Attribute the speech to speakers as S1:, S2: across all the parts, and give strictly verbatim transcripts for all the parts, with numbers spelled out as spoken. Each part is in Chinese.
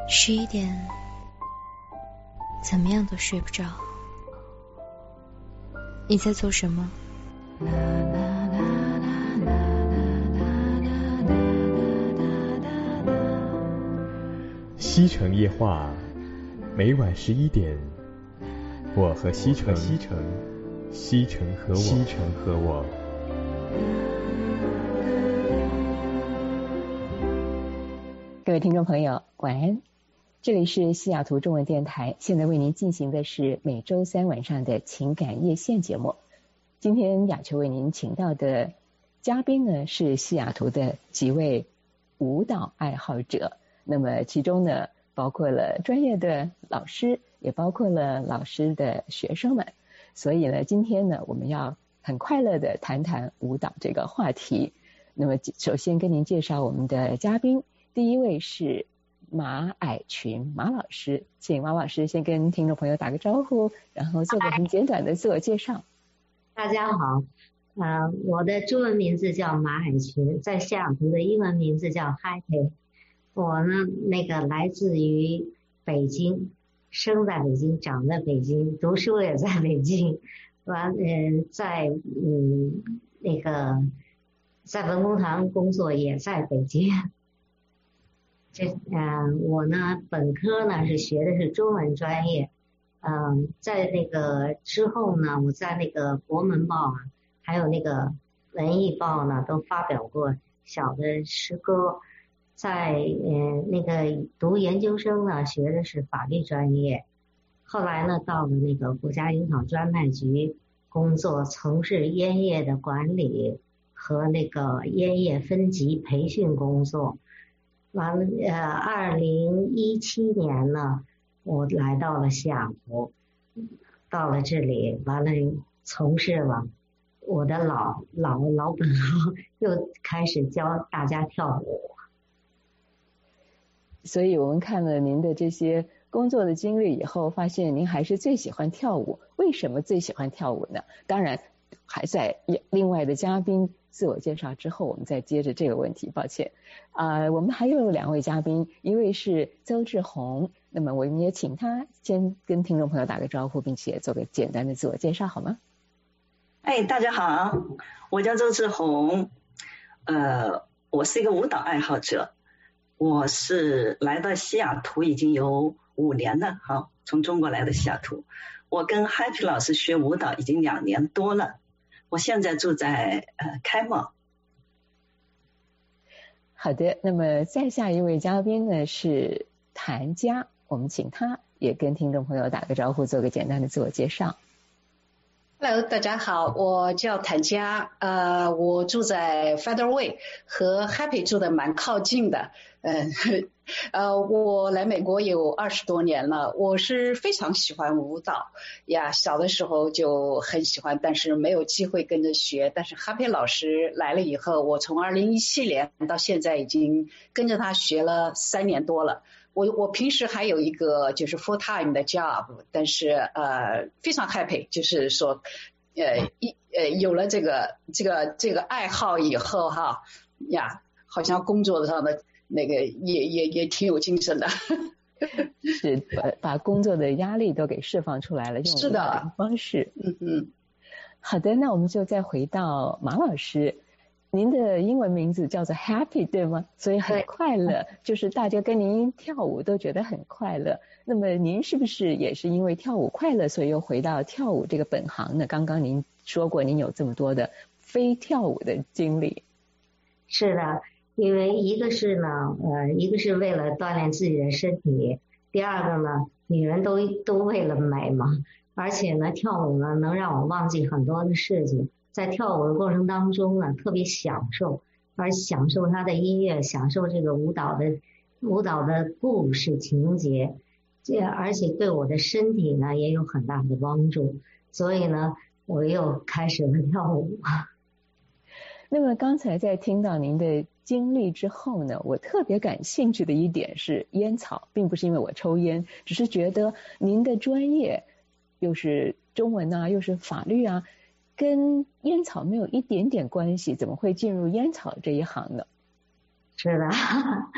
S1: 十一点，怎么样都睡不着。你在做什么？
S2: 西城夜话，每晚十一点，我和西城，西城，西城和我，西城和我。
S3: 各位听众朋友，晚安。这里是西雅图中文电台，现在为您进行的是每周三晚上的情感夜线节目。今天雅秋为您请到的嘉宾呢，是西雅图的几位舞蹈爱好者。那么其中呢，包括了专业的老师，也包括了老师的学生们。所以呢，今天呢，我们要很快乐的谈谈舞蹈这个话题。那么首先跟您介绍我们的嘉宾，第一位是马蔼群马老师，请马老师先跟听众朋友打个招呼，然后做个很简短的自我介绍。
S4: 大家好，呃，我的中文名字叫马蔼群，在西雅图的英文名字叫 Happy。我呢，那个来自于北京，生在北京，长在北京，读书也在北京，完，呃，在嗯那个在文工团工作也在北京。这呃，我呢本科呢是学的是中文专业，嗯、呃，在那个之后呢，我在那个国门报啊，还有那个文艺报呢，都发表过小的诗歌。在呃那个读研究生呢，学的是法律专业，后来呢到了那个国家烟草专卖局工作，从事烟业的管理和那个烟业分级培训工作。完了，呃，二零一七年呢，我来到了西雅图，到了这里，完了从事了我的老老老本行，又开始教大家跳舞。
S3: 所以我们看了您的这些工作的经历以后，发现您还是最喜欢跳舞。为什么最喜欢跳舞呢？当然，还在另外的嘉宾自我介绍之后，我们再接着这个问题。抱歉，啊、呃，我们还有两位嘉宾，一位是邹志宏，那么我们也请他先跟听众朋友打个招呼，并且做个简单的自我介绍，好吗？
S5: 哎，大家好，我叫邹志宏，呃，我是一个舞蹈爱好者。我是来到西雅图已经有五年了，好，从中国来的西雅图。我跟 Happy 老师学舞蹈已经两年多了。我现在住在呃开茂。
S3: 好的，那么再下一位嘉宾呢是谭佳，我们请他也跟听众朋友打个招呼，做个简单的自我介绍。
S6: Hello， 大家好，我叫谭佳，呃，我住在 Federal Way， 和 Happy 住的蛮靠近的，嗯、呃，呃，我来美国有二十多年了，我是非常喜欢舞蹈呀，小的时候就很喜欢，但是没有机会跟着学，但是 Happy 老师来了以后，我从二零一七年到现在已经跟着他学了三年多了。我我平时还有一个就是 full time 的 job， 但是呃非常 happy， 就是说呃一呃有了这个这个这个爱好以后哈呀，好像工作上的那个也也也挺有精神的。
S3: 是把把工作的压力都给释放出来了，用舞蹈的方式。
S6: 嗯嗯。
S3: 好的，那我们就再回到马老师。您的英文名字叫做 Happy 对吗？所以很快乐，就是大家跟您跳舞都觉得很快乐。那么您是不是也是因为跳舞快乐，所以又回到跳舞这个本行呢？刚刚您说过您有这么多的非跳舞的经历。
S4: 是的，因为一个是呢，呃，一个是为了锻炼自己的身体，第二个呢，女人都都为了美嘛，而且呢，跳舞呢能让我忘记很多的事情。在跳舞的过程当中呢，特别享受，而享受它的音乐，享受这个舞蹈的舞蹈的故事情节，这而且对我的身体呢也有很大的帮助，所以呢，我又开始了跳舞。
S3: 那么刚才在听到您的经历之后呢，我特别感兴趣的一点是烟草，并不是因为我抽烟，只是觉得您的专业又是中文啊，又是法律啊，跟烟草没有一点点关系，怎么会进入烟草这一行呢？
S4: 是的，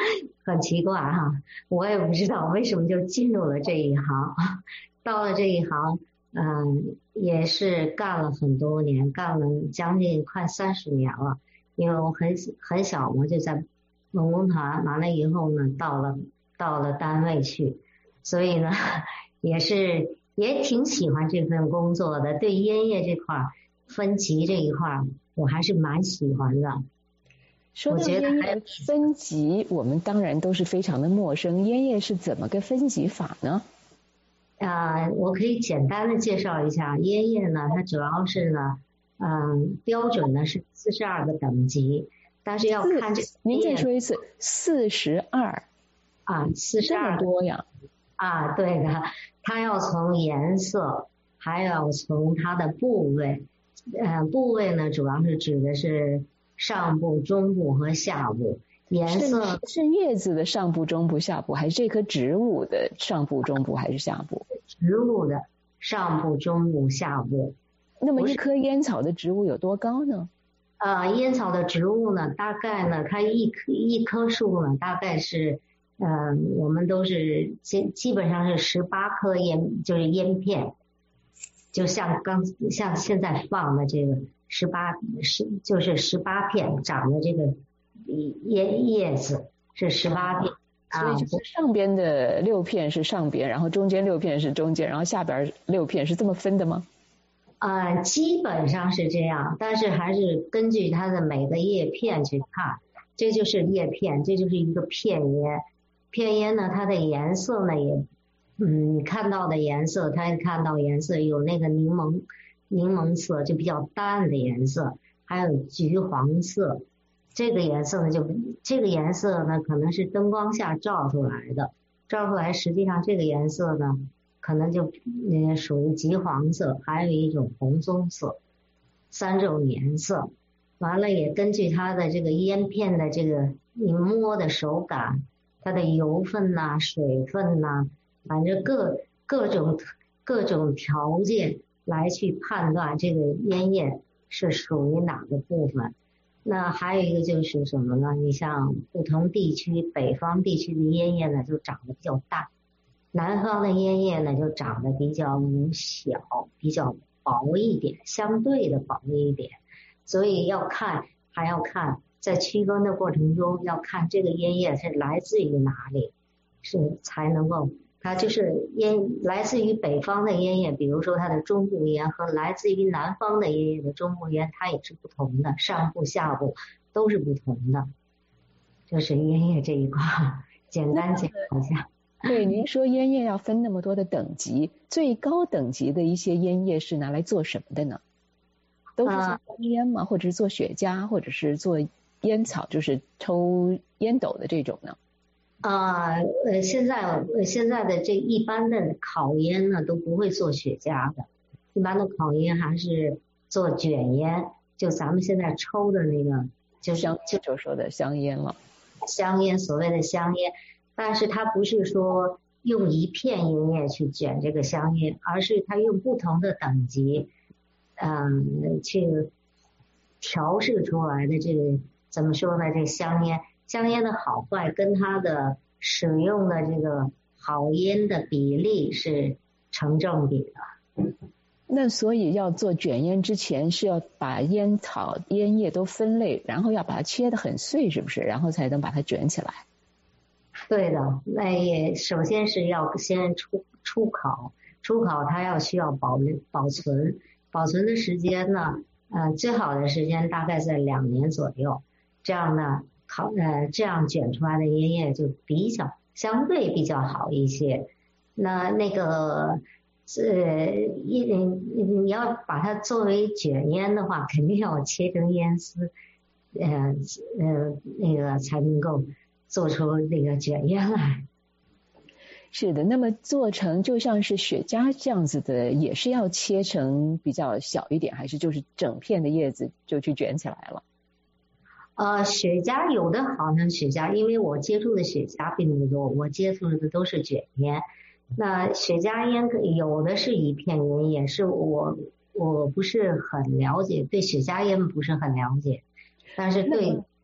S4: 很奇怪哈，我也不知道为什么就进入了这一行。到了这一行，嗯，也是干了很多年，干了将近快三十年了。因为我很很小嘛，就在文工团，完了以后呢，到了到了单位去，所以呢，也是也挺喜欢这份工作的。对烟叶这块分级这一块，我还是蛮喜欢的。
S3: 说到烟叶分级，我们当然都是非常的陌生。烟叶是怎么个分级法呢？
S4: 呃，我可以简单的介绍一下，烟叶呢，它主要是呢，嗯，标准呢是四十二个等级，但是要看这个。
S3: 您再说一次，四十二
S4: 啊，四十二
S3: 多呀？
S4: 啊，对的，它要从颜色，还要从它的部位，呃，部位呢主要是指的是上部、中部和下部。颜色
S3: 是, 是叶子的上部、中部、下部，还是这棵植物的上部、中部还是下部？
S4: 植物的上部、中部、下部。
S3: 那么一棵烟草的植物有多高呢？
S4: 呃，烟草的植物呢，大概呢，它一棵一棵树呢，大概是，嗯、呃，我们都是基基本上是十八颗烟，就是烟片，就像刚像现在放的这个十八十就是十八片长的这个。叶叶子是十八片，
S3: 所以就是上边的六片是上边，然后中间六片是中间，然后下边六片是这么分的吗？
S4: 呃，基本上是这样，但是还是根据它的每个叶片去看，这就是叶片，这就是一个片烟。片烟呢，它的颜色呢也，嗯，看到的颜色，它看到颜色有那个柠檬柠檬色，就比较淡的颜色，还有橘黄色。这个颜色呢，就这个颜色呢，可能是灯光下照出来的，照出来实际上这个颜色呢，可能就嗯属于橘黄色，还有一种红棕色，三种颜色。完了也根据它的这个烟片的这个你摸的手感，它的油分呐、啊、水分呐、啊，反正各各种各种条件来去判断这个烟叶是属于哪个部分。那还有一个就是什么呢？你像不同地区，北方地区的烟叶呢就长得比较大，南方的烟叶呢就长得比较小，比较薄一点，相对的薄一点。所以要看，还要看在区分的过程中，要看这个烟叶是来自于哪里，是才能够。它就是烟来自于北方的烟叶，比如说它的中部烟和来自于南方的烟叶的中部烟，它也是不同的，上部下部都是不同的。就是烟叶这一块，简单讲一下。
S3: 对，您说烟叶要分那么多的等级，最高等级的一些烟叶是拿来做什么的呢？都是做香烟吗？或者是做雪茄，或者是做烟草，就是抽烟斗的这种呢？
S4: 啊呃，现在呃现在的这一般的烤烟呢都不会做雪茄的，一般的烤烟还是做卷烟，就咱们现在抽的那个就是
S3: 香就就说的香烟了，
S4: 香烟所谓的香烟，但是它不是说用一片烟叶去卷这个香烟，而是它用不同的等级，嗯，去调试出来的这个怎么说呢？这个香烟。香烟的好坏跟它的使用的这个好烟的比例是成正比的。
S3: 那所以要做卷烟之前是要把烟草烟叶都分类，然后要把它切得很碎，是不是？然后才能把它卷起来。
S4: 对的，那也首先是要先出出烤，出烤它要需要保保存，保存的时间呢，呃，最好的时间大概在两年左右，这样呢。烤呃，这样卷出来的烟叶就比较相对比较好一些。那那个呃，一你要把它作为卷烟的话，肯定要切成烟丝，呃呃，那个才能够做出那个卷烟来。
S3: 是的，那么做成就像是雪茄这样子的，也是要切成比较小一点，还是就是整片的叶子就去卷起来了？
S4: 呃，雪茄有的好像雪茄，因为我接触的雪茄并不多，我接触的都是卷烟。那雪茄烟有的是一片烟叶，是我我不是很了解，对雪茄烟不是很了解，但是对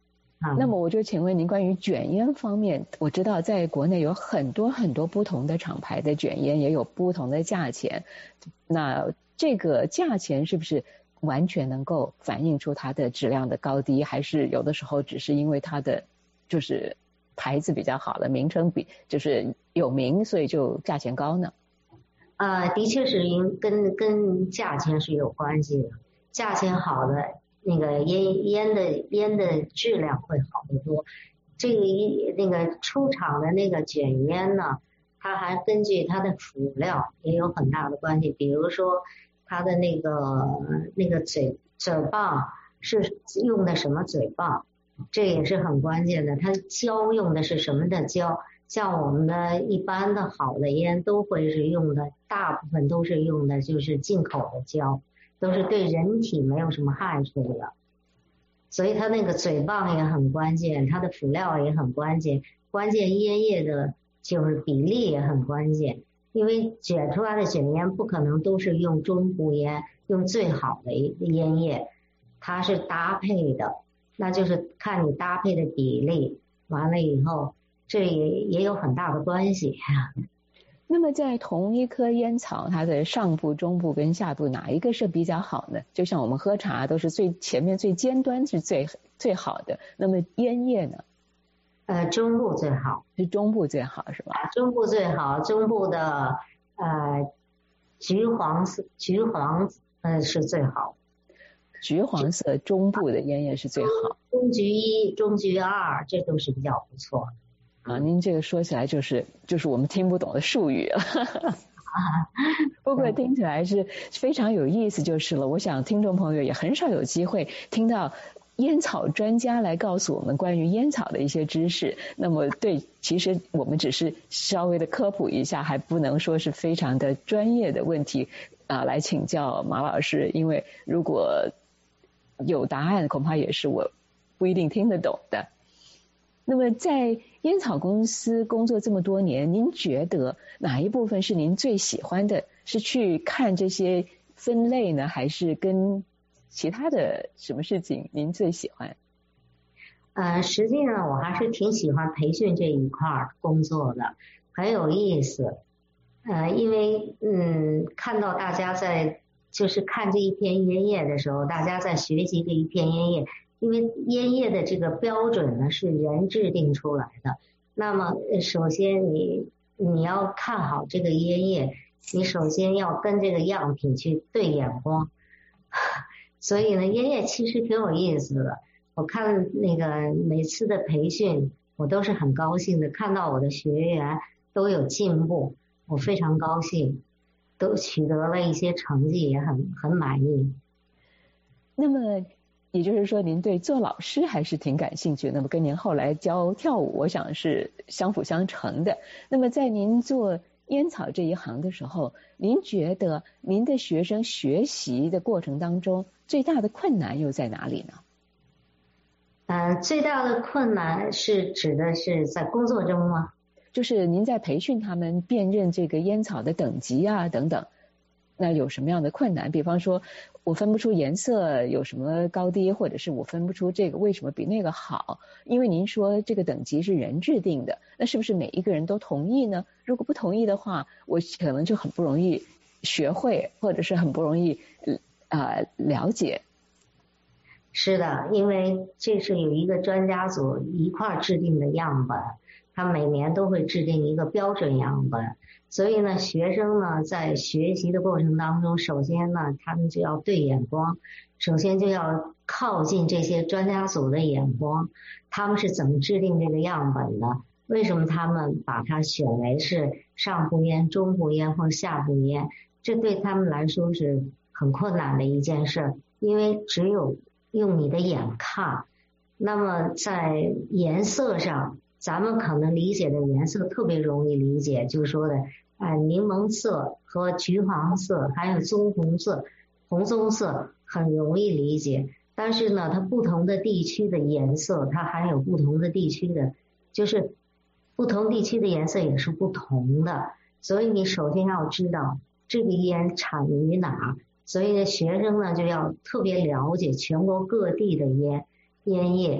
S4: 嗯、
S3: 那么我就请问您，关于卷烟方面，我知道在国内有很多很多不同的厂牌的卷烟，也有不同的价钱。那这个价钱是不是完全能够反映出它的质量的高低，还是有的时候只是因为它的就是牌子比较好了，名称比就是有名，所以就价钱高呢？
S4: 呃，的确是因跟跟价钱是有关系的，价钱好的那个烟烟的烟的质量会好得多。这个一那个出厂的那个卷烟呢，它还根据它的辅料也有很大的关系，比如说它的那个那个嘴嘴棒是用的什么嘴棒，这也是很关键的。它胶用的是什么的胶？像我们的一般的好的烟都会是用的，大部分都是用的就是进口的胶，都是对人体没有什么害处的。所以它那个嘴棒也很关键，它的辅料也很关键，关键烟叶的就是比例也很关键。因为卷出来的卷烟不可能都是用中部烟，用最好的烟叶，它是搭配的，那就是看你搭配的比例，完了以后这也也有很大的关系。
S3: 那么在同一颗烟草，它的上部、中部跟下部哪一个是比较好呢？就像我们喝茶都是最前面最尖端是最最好的，那么烟叶呢？
S4: 呃，中部最好，
S3: 是中部最好是吧？
S4: 中部最好，中部的呃橘黄色，橘黄呃是最好。
S3: 橘黄色中部的烟叶是最好。
S4: 中橘一、中橘二，这都是比较不错
S3: 啊。您这个说起来就是就是我们听不懂的术语了。不过听起来是非常有意思就是了。我想听众朋友也很少有机会听到烟草专家来告诉我们关于烟草的一些知识。那么对，其实我们只是稍微的科普一下，还不能说是非常的专业的问题啊来请教马老师，因为如果有答案恐怕也是我不一定听得懂的。那么在烟草公司工作这么多年，您觉得哪一部分是您最喜欢的？是去看这些分类呢，还是跟其他的什么事情您最喜欢？
S4: 呃，实际上我还是挺喜欢培训这一块工作的，很有意思。呃，因为嗯，看到大家在就是看这一片烟叶的时候，大家在学习这一片烟叶，因为烟叶的这个标准呢是人制定出来的。那么首先你你要看好这个烟叶，你首先要跟这个样品去对眼光。所以呢，烟叶其实挺有意思的。我看那个每次的培训，我都是很高兴的，看到我的学员都有进步，我非常高兴，都取得了一些成绩，也很很满意。
S3: 那么也就是说，您对做老师还是挺感兴趣，那么跟您后来教跳舞，我想是相辅相成的。那么在您做烟草这一行的时候，您觉得您的学生学习的过程当中最大的困难又在哪里呢？
S4: 呃，最大的困难是指的是在工作中吗？
S3: 就是您在培训他们辨认这个烟草的等级啊等等，那有什么样的困难？比方说我分不出颜色有什么高低，或者是我分不出这个为什么比那个好，因为您说这个等级是人制定的，那是不是每一个人都同意呢？如果不同意的话，我可能就很不容易学会，或者是很不容易呃了解。
S4: 是的，因为这是有一个专家组一块制定的样本，他每年都会制定一个标准样本，所以呢，学生呢在学习的过程当中，首先呢，他们就要对眼光，首先就要靠近这些专家组的眼光，他们是怎么制定这个样本的？为什么他们把它选为是上部烟、中部烟或者下部烟？这对他们来说是很困难的一件事，因为只有用你的眼看，那么在颜色上，咱们可能理解的颜色特别容易理解，就是说的呃柠檬色和橘黄色还有棕红色、红棕色很容易理解，但是呢，它不同的地区的颜色，它还有不同的地区的，就是不同地区的颜色也是不同的，所以你首先要知道这个烟产于哪。所以呢，学生呢就要特别了解全国各地的烟烟叶，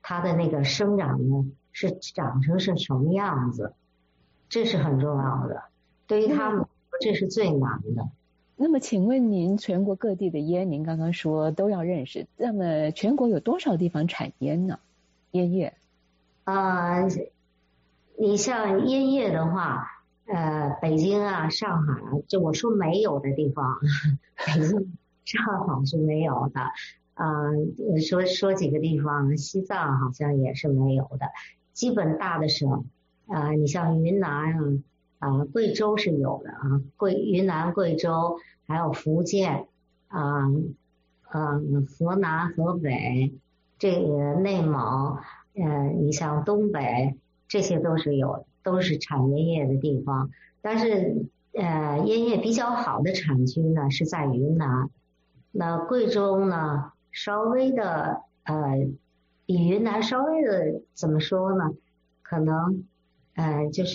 S4: 它的那个生长呢是长成是什么样子，这是很重要的。对于他们，这是最难的。
S3: 那么，请问您全国各地的烟，您刚刚说都要认识，那么全国有多少地方产烟呢？烟叶？
S4: 啊、呃，你像烟叶的话，呃，北京啊、上海啊，就我说没有的地方，北京、上海是没有的。啊、呃，说说几个地方，西藏好像也是没有的。基本大的省，啊、呃，你像云南啊。啊、呃，贵州是有的啊，贵云南、贵州，还有福建，啊、呃，呃，河南、河北，这个内蒙，呃，你像东北，这些都是有，都是产烟叶的地方。但是，呃，烟叶比较好的产区呢是在云南，那贵州呢稍微的，呃，比云南稍微的怎么说呢？可能，呃，就是。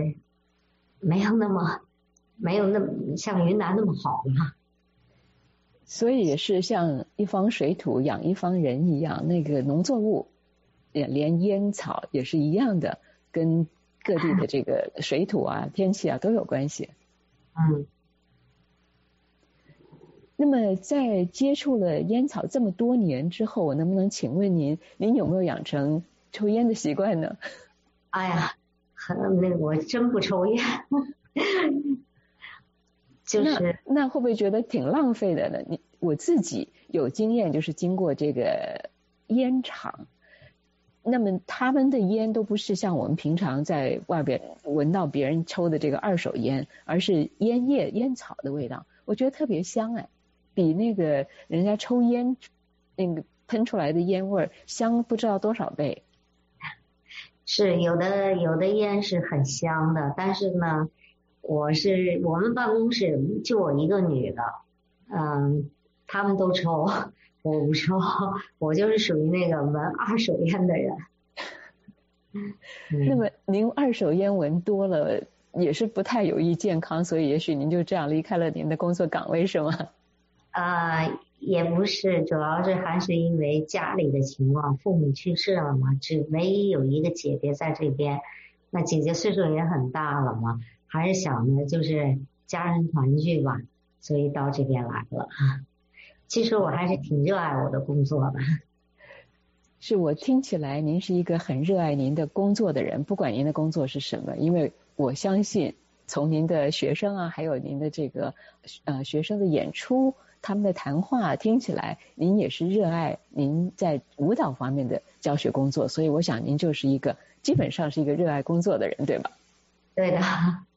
S4: 没有那么，没有那么像云南那么好了。
S3: 所以也是像一方水土养一方人一样，那个农作物，也连烟草也是一样的，跟各地的这个水土啊、天气啊都有关系。
S4: 嗯。
S3: 那么在接触了烟草这么多年之后，我能不能请问您，您有没有养成抽烟的习惯呢？
S4: 哎呀。那我真不抽烟，就是
S3: 那那会不会觉得挺浪费的呢？你我自己有经验，就是经过这个烟厂，那么他们的烟都不是像我们平常在外边闻到别人抽的这个二手烟，而是烟叶烟草的味道，我觉得特别香哎，比那个人家抽烟那个喷出来的烟味香不知道多少倍。
S4: 是有的，有的烟是很香的，但是呢，我是我们办公室就我一个女的，嗯，他们都抽，我不抽，我就是属于那个闻二手烟的人。
S3: 那么您二手烟闻多了，也是不太有益健康，所以也许您就这样离开了您的工作岗位，是吗？
S4: 啊、呃，也不是，主要是还是因为家里的情况，父母去世了嘛，只唯一有一个姐姐在这边，那姐姐岁数也很大了嘛，还是想呢就是家人团聚吧，所以到这边来了。其实我还是挺热爱我的工作的。
S3: 是我听起来您是一个很热爱您的工作的人，不管您的工作是什么，因为我相信从您的学生啊，还有您的这个呃学生的演出，他们的谈话听起来，您也是热爱您在舞蹈方面的教学工作，所以我想您就是一个基本上是一个热爱工作的人，对吧？
S4: 对的。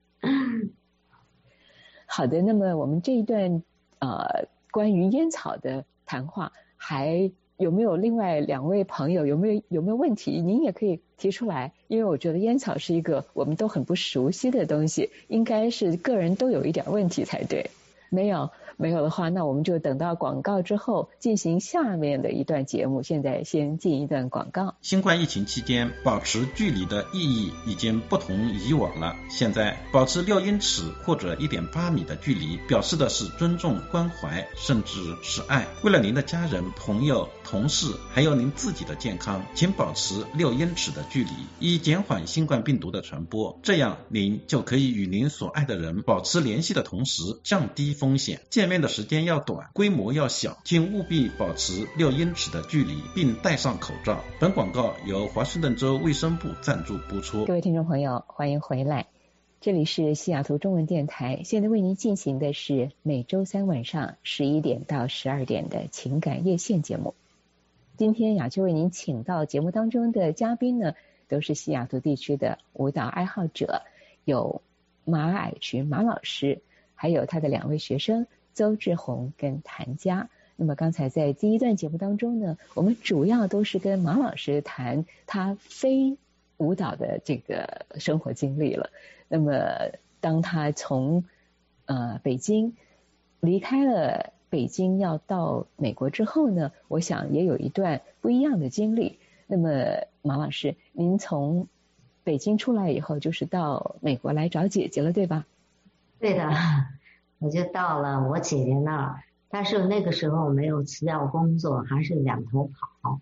S3: 好的，那么我们这一段呃关于烟草的谈话，还有没有另外两位朋友有没有有没有问题？您也可以提出来，因为我觉得烟草是一个我们都很不熟悉的东西，应该是个人都有一点问题才对。没有没有的话，那我们就等到广告之后进行下面的一段节目。现在先进一段广告。
S7: 新冠疫情期间，保持距离的意义已经不同以往了。现在保持六英尺或者一点八米的距离，表示的是尊重、关怀，甚至是爱。为了您的家人、朋友、同事，还有您自己的健康，请保持六英尺的距离，以减缓新冠病毒的传播。这样，您就可以与您所爱的人保持联系的同时，降低风险。见面的时间要短，规模要小，请务必保持六英尺的距离，并戴上口罩。本广告由华盛顿州卫生部赞助播出。
S3: 各位听众朋友，欢迎回来，这里是西雅图中文电台，现在为您进行的是每周三晚上十一点到十二点的情感夜线节目。今天雅秋为您请到节目当中的嘉宾呢，都是西雅图地区的舞蹈爱好者，有马矮群马老师，还有他的两位学生邹志宏跟谭佳。那么刚才在第一段节目当中呢，我们主要都是跟马老师谈他非舞蹈的这个生活经历了。那么当他从呃北京离开了北京要到美国之后呢，我想也有一段不一样的经历。那么马老师，您从北京出来以后就是到美国来找姐姐了，对吧？
S4: 对的，我就到了我姐姐那儿，但是那个时候没有辞掉工作，还是两头跑。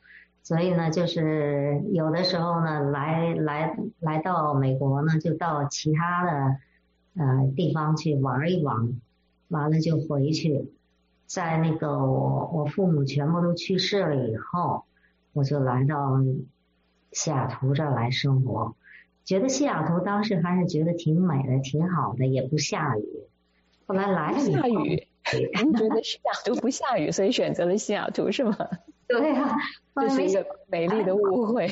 S4: 所以呢，就是有的时候呢，来来来到美国呢，就到其他的呃地方去玩一玩，完了就回去。在那个我我父母全部都去世了以后，我就来到西雅图这儿来生活。觉得西雅图当时还是觉得挺美的，挺好的，也不下雨。后来来了以后，
S3: 下雨，您觉得西雅图不下雨，所以选择了西雅图是吗？
S4: 对啊，
S3: 这是一个美丽的误会。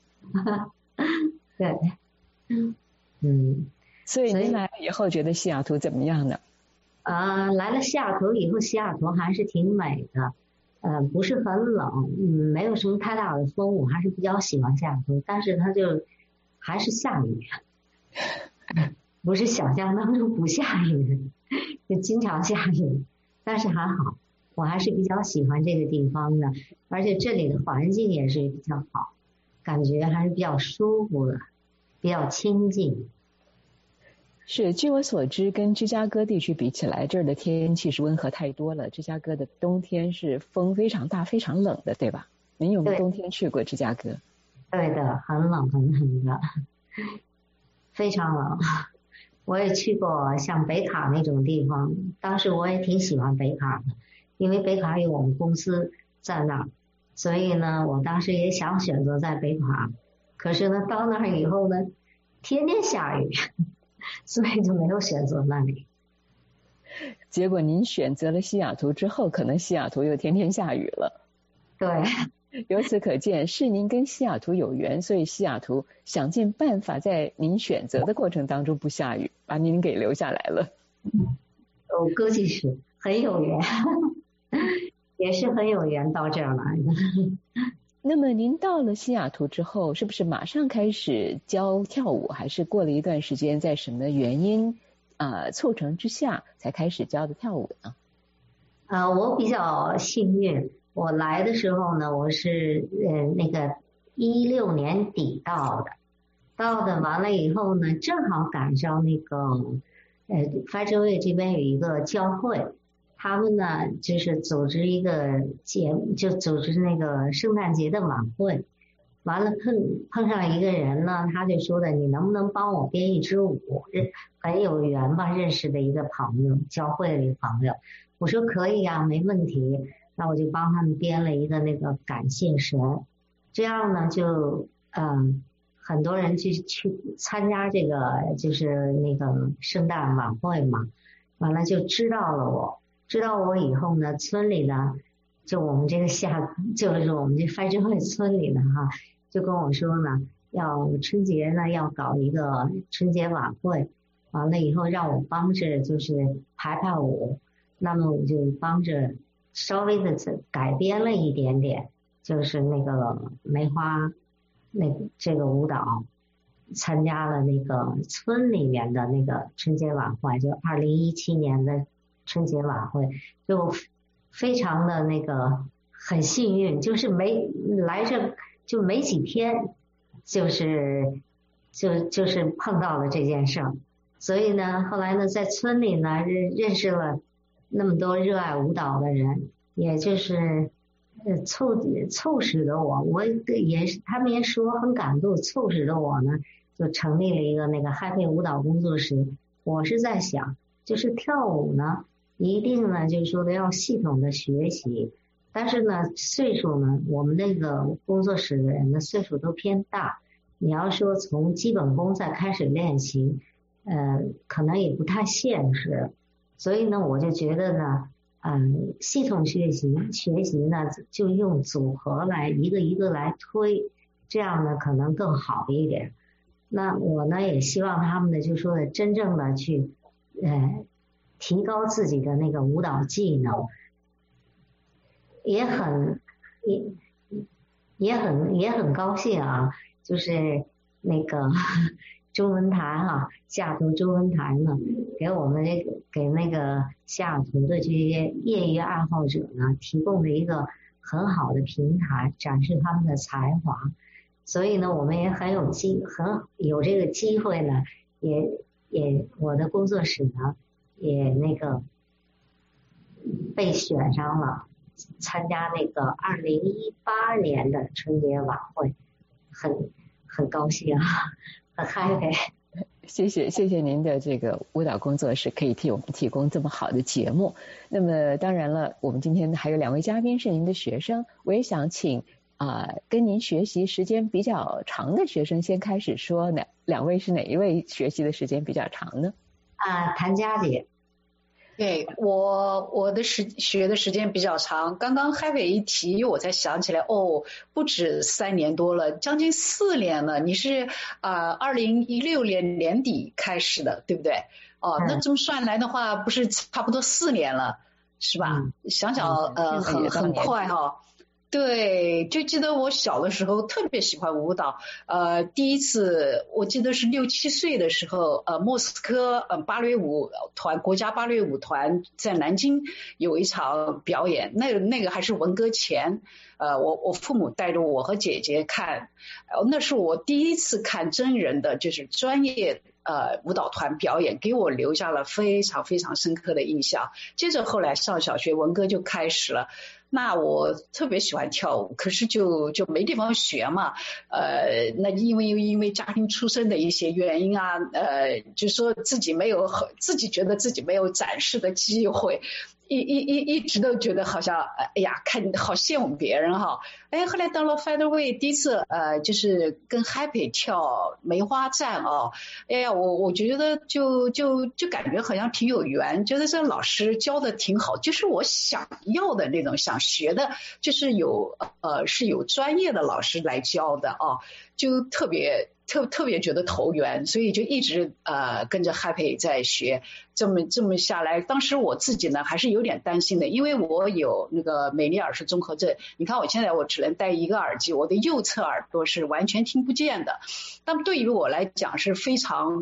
S4: 对，嗯，
S3: 所以您来了以后觉得西雅图怎么样呢？
S4: 呃，来了西雅图以后，西雅图还是挺美的，呃，不是很冷，嗯，没有什么太大的风，我还是比较喜欢西雅图，但是它就还是下雨，不是想象当中不下雨，就经常下雨，但是还好，我还是比较喜欢这个地方的，而且这里的环境也是比较好，感觉还是比较舒服的，比较清静。
S3: 是，据我所知，跟芝加哥地区比起来，这儿的天气是温和太多了。芝加哥的冬天是风非常大、非常冷的，对吧？您有没有冬天去过芝加哥？
S4: 对的，很冷很冷的，非常冷。我也去过像北卡那种地方，当时我也挺喜欢北卡的，因为北卡有我们公司在那儿，所以呢，我当时也想选择在北卡，可是呢，到那儿以后呢，天天下雨。所以就没有选择那里。
S3: 结果您选择了西雅图之后，可能西雅图又天天下雨了。
S4: 对，
S3: 由此可见，是您跟西雅图有缘，所以西雅图想尽办法在您选择的过程当中不下雨，把您给留下来了。
S4: 我估计是很有缘，也是很有缘到这儿来的。
S3: 那么您到了西雅图之后，是不是马上开始教跳舞，还是过了一段时间，在什么原因啊、呃、促成之下才开始教的跳舞呢？
S4: 呃，我比较幸运，我来的时候呢，我是呃那个一六年底到的，到的完了以后呢，正好赶上那个呃发州卫这边有一个教会。他们呢，就是组织一个节，就组织那个圣诞节的晚会。完了碰碰上一个人呢，他就说的，你能不能帮我编一支舞？很有缘吧，认识的一个朋友，教会的一个朋友。我说可以啊，没问题。那我就帮他们编了一个那个感谢神，这样呢，就嗯，很多人去去参加这个就是那个圣诞晚会嘛。完了就知道了我。知道我以后呢，村里呢，就我们这个下，就是我们这发支会村里呢哈，就跟我说呢，要春节呢要搞一个春节晚会，完了以后让我帮着就是排排舞，那么我就帮着稍微的改编了一点点，就是那个梅花那这个舞蹈，参加了那个村里面的那个春节晚会，就二零一七年的。春节晚会就非常的那个很幸运，就是没来这就没几天，就是就就是碰到了这件事儿，所以呢，后来呢，在村里呢认认识了那么多热爱舞蹈的人，也就是呃凑凑使得我，我也是他们也说很感动，凑使得我呢就成立了一个那个 Happy 舞蹈工作室。我是在想，就是跳舞呢。一定呢，就是说的要系统的学习，但是呢，岁数呢，我们那个工作室的人的岁数都偏大，你要说从基本功再开始练习，呃，可能也不太现实，所以呢，我就觉得呢，嗯，系统学习学习呢，就用组合来一个一个来推，这样呢可能更好一点。那我呢也希望他们呢，就说的真正的去，呃。提高自己的那个舞蹈技能，也很也也很也很高兴啊！就是那个中文台哈，西雅图中文台呢，给我们这个给那个西雅图的这些业余爱好者呢，提供了一个很好的平台，展示他们的才华。所以呢，我们也很有机很有这个机会呢，也也我的工作室呢。也那个被选上了， 参加那个二零一八年的春节晚会，很很高兴啊，很 happy。
S3: 谢谢谢谢您的这个舞蹈工作室可以替我们提供这么好的节目。那么当然了，我们今天还有两位嘉宾是您的学生，我也想请啊、呃、跟您学习时间比较长的学生先开始说，哪两位是哪一位学习的时间比较长呢？
S4: 啊、呃，谭佳姐。
S6: 对，我我的时学的时间比较长，刚刚Happy一提，我才想起来，哦，不止三年多了，将近四年了。你是啊，二零一六年年底开始的，对不对？哦，那这么算来的话，不是差不多四年了，是吧？嗯、想想呃，很很快哈、哦。对，就记得我小的时候特别喜欢舞蹈，呃，第一次我记得是六七岁的时候，呃，莫斯科呃芭蕾舞团国家芭蕾舞团在南京有一场表演，那个那个还是文革前，呃，我我父母带着我和姐姐看，呃，那是我第一次看真人的就是专业呃舞蹈团表演，给我留下了非常非常深刻的印象。接着后来上小学，文革就开始了。那我特别喜欢跳舞，可是就就没地方学嘛，呃，那因为因为家庭出身的一些原因啊，呃，就说自己没有自己觉得自己没有展示的机会，一一一一直都觉得好像哎呀看好羡慕别人哈，哎，后来到了 Featherweight 第一次呃就是跟 Happy 跳梅花站哦，哎呀我我觉得就就就感觉好像挺有缘，觉得这老师教的挺好，就是我想要的那种想学的，就是有呃是有专业的老师来教的哦，就特别特特别觉得投缘，所以就一直呃跟着 Happy 在学，这么这么下来，当时我自己呢还是有点担心的，因为我有那个美尼尔氏综合症，你看我现在我只能戴一个耳机，我的右侧耳朵是完全听不见的，那么对于我来讲是非常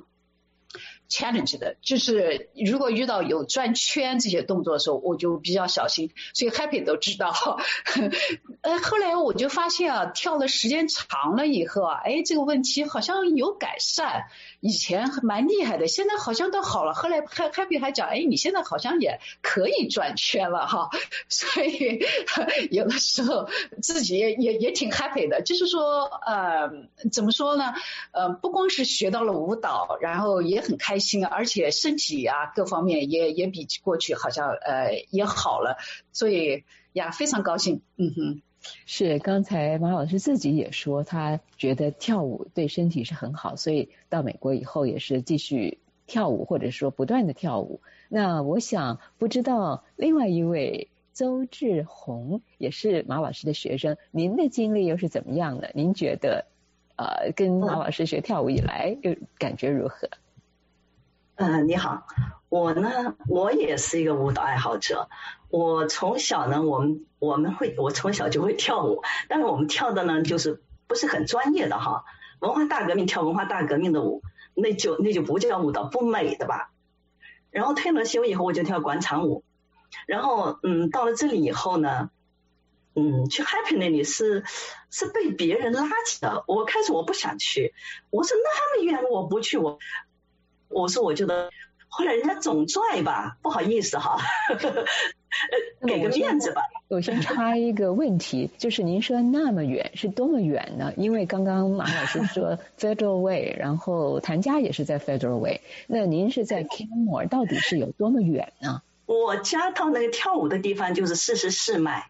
S6: challenge 的，就是如果遇到有转圈这些动作的时候，我就比较小心，所以 Happy 都知道。呃，后来我就发现啊，跳的时间长了以后啊，哎，这个问题好像有改善，以前蛮厉害的，现在好像都好了。后来 Happy 还讲，哎，你现在好像也可以转圈了哈，所以有的时候自己也也也挺 happy 的，就是说呃，怎么说呢？呃，不光是学到了舞蹈，然后也很开心。而且身体啊各方面也也比过去好像呃也好了，所以呀非常高兴。嗯哼，
S3: 是刚才马老师自己也说，他觉得跳舞对身体是很好，所以到美国以后也是继续跳舞，或者说不断的跳舞。那我想不知道另外一位邹志宏也是马老师的学生，您的经历又是怎么样的？您觉得呃跟马老师学跳舞以来又感觉如何？
S5: 呃，你好，我呢，我也是一个舞蹈爱好者。我从小呢，我们我们会，我从小就会跳舞，但是我们跳的呢，就是不是很专业的哈。文化大革命跳文化大革命的舞，那就那就不叫舞蹈，不美的吧。然后退了休以后，我就跳广场舞。然后嗯，到了这里以后呢，嗯，去 Happy 那里是是被别人拉起的。我开始我不想去，我说那么远我不去，我。我说我觉得，后来人家总拽吧，不好意思哈，给个面子吧。
S3: 我先插一个问题，就是您说那么远是多么远呢？因为刚刚马老师说 Featherweight， 然后谭家也是在 Featherweight， 那您是在 Kenmore， 到底是有多么远呢？
S5: 我家到那个跳舞的地方就是四十四迈，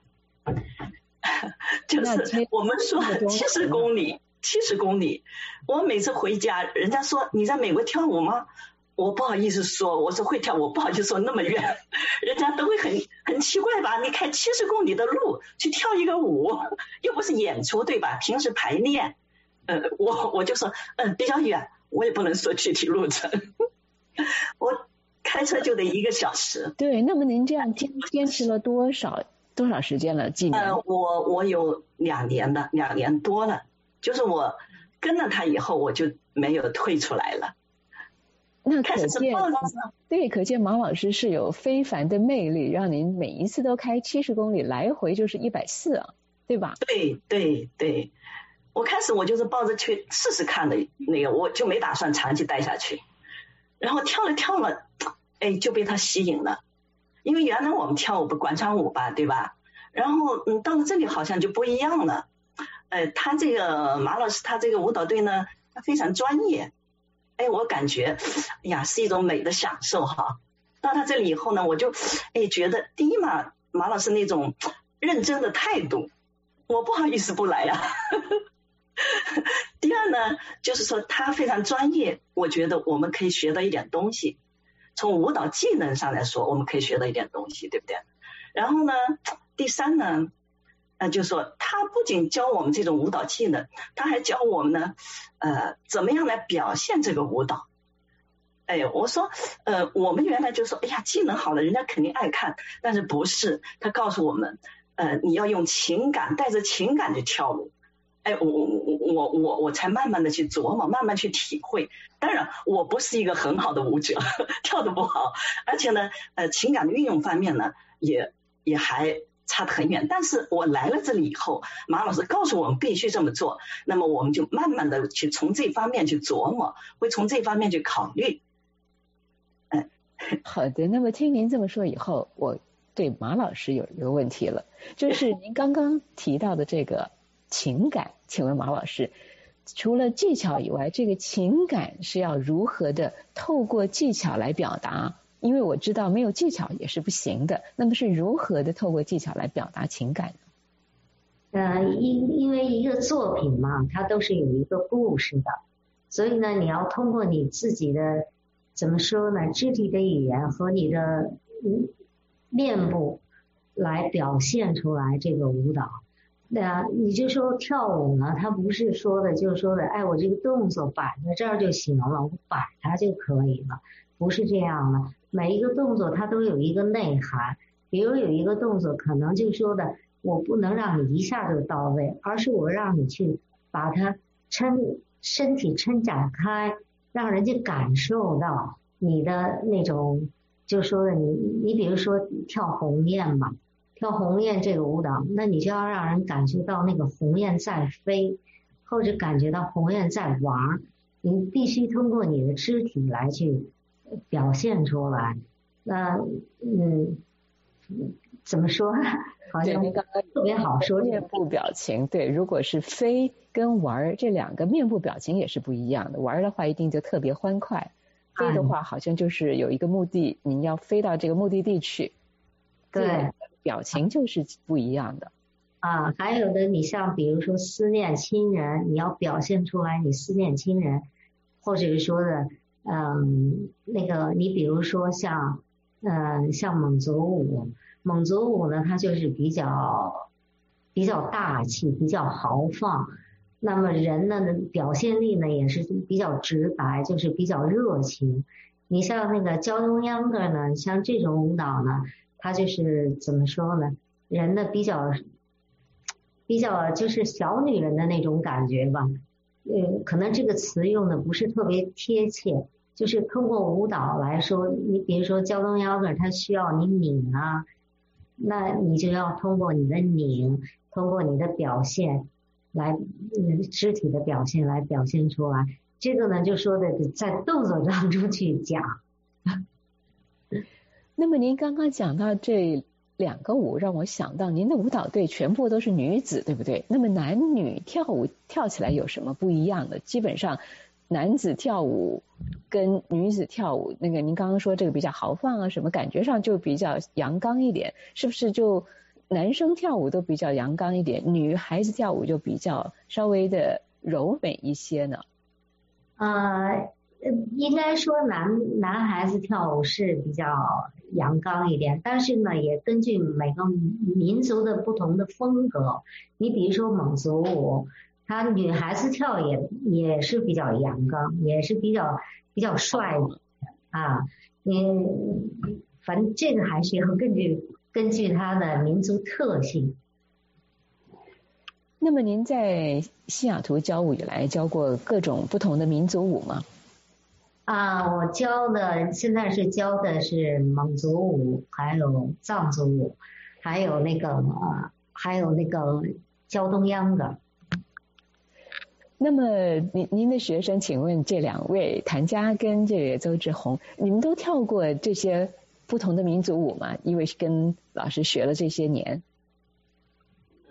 S5: 就是我们说七十公里。七十公里，我每次回家，人家说你在美国跳舞吗？我不好意思说，我说会跳舞，不好意思说那么远，人家都会很很奇怪吧？你开七十公里的路去跳一个舞，又不是演出对吧？平时排练，呃，我我就说嗯、呃、比较远，我也不能说具体路程，我开车就得一个小时。
S3: 对，那么您这样坚坚持了多少多少时间了？几年？
S5: 呃，我我有两年了，两年多了。就是我跟了他以后，我就没有退出来了。
S3: 那可见，对，可见马老师是有非凡的魅力，让您每一次都开七十公里，来回就是一百四啊，对吧？
S5: 对对对，我开始我就是抱着去试试看的那个，我就没打算长期待下去。然后跳了跳了，哎，就被他吸引了。因为原来我们跳舞不广场舞吧，对吧？ 然后嗯，到了这里好像就不一样了。呃，他这个马老师他这个舞蹈队呢，他非常专业。哎，我感觉，哎呀，是一种美的享受哈。到他这里以后呢，我就哎觉得，第一嘛，马老师那种认真的态度，我不好意思不来呀、啊。第二呢，就是说他非常专业，我觉得我们可以学到一点东西。从舞蹈技能上来说，我们可以学到一点东西，对不对？然后呢，第三呢，呃，就是说他不仅教我们这种舞蹈技能，他还教我们呢，呃，怎么样来表现这个舞蹈。哎，我说，呃，我们原来就说，哎呀，技能好了，人家肯定爱看，但是不是？他告诉我们，呃，你要用情感，带着情感去跳舞。哎，我我我我我才慢慢的去琢磨，慢慢去体会。当然，我不是一个很好的舞者，跳得不好，而且呢，呃，情感的运用方面呢，也也还差得很远。但是我来了这里以后，马老师告诉我们必须这么做，那么我们就慢慢的去从这方面去琢磨，会从这方面去考虑。嗯，
S3: 好的。那么听您这么说以后，我对马老师有一个问题了，就是您刚刚提到的这个情感，请问马老师，除了技巧以外，这个情感是要如何的透过技巧来表达？因为我知道没有技巧也是不行的，那么是如何的透过技巧来表达情感
S4: 呢？呃，因因为一个作品嘛，它都是有一个故事的，所以呢，你要通过你自己的怎么说呢，肢体的语言和你的面部来表现出来这个舞蹈。对啊，你就说跳舞呢，它不是说的，就是说的，哎，我这个动作摆在这儿就行了，我摆它就可以了，不是这样的。每一个动作它都有一个内涵，比如有一个动作可能就说的，我不能让你一下就到位，而是我让你去把它撑身体撑展开，让人家感受到你的那种，就说的你你比如说跳鸿雁吧。跳鸿雁这个舞蹈，那你就要让人感觉到那个鸿雁在飞，或者感觉到鸿雁在玩，你必须通过你的肢体来去表现出来。那嗯，怎么说？好像特别好说。
S3: 面部表情，对，如果是飞跟玩这两个面部表情也是不一样的。玩的话一定就特别欢快，飞的话好像就是有一个目的，你要飞到这个目的地去。
S4: 对。
S3: 表情就是不一样的
S4: 啊，还有的你像比如说思念亲人，你要表现出来你思念亲人，或者是说的嗯那个你比如说像嗯像蒙族舞，蒙族舞呢它就是比较比较大气，比较豪放，那么人呢表现力呢也是比较直白，就是比较热情。你像那个胶东秧歌呢，像这种舞蹈呢，他就是怎么说呢？人的比较比较就是小女人的那种感觉吧。嗯，可能这个词用的不是特别贴切，就是通过舞蹈来说，你比如说胶东秧歌，它需要你拧啊，那你就要通过你的拧，通过你的表现来，嗯，肢体的表现来表现出来。这个呢，就说的在动作当中去讲。
S3: 那么您刚刚讲到这两个舞，让我想到您的舞蹈队全部都是女子，对不对？那么男女跳舞跳起来有什么不一样的？基本上男子跳舞跟女子跳舞，那个您刚刚说这个比较豪放啊，什么感觉上就比较阳刚一点，是不是就男生跳舞都比较阳刚一点，女孩子跳舞就比较稍微的柔美一些呢？
S4: 呃，应该说男男孩子跳舞是比较阳刚一点，但是呢，也根据每个民族的不同的风格。你比如说蒙族舞，它女孩子跳也也是比较阳刚，也是比较比较帅的啊。嗯，反正这个还是要根据根据它的民族特性。
S3: 那么您在西雅图教舞以来，教过各种不同的民族舞吗？
S4: 啊，我教的现在是教的是蒙族舞，还有藏族舞，还有那个呃，还有那个胶东秧歌。
S3: 那么您您的学生，请问这两位谭佳跟这个周志宏，你们都跳过这些不同的民族舞吗？因为是跟老师学了这些年。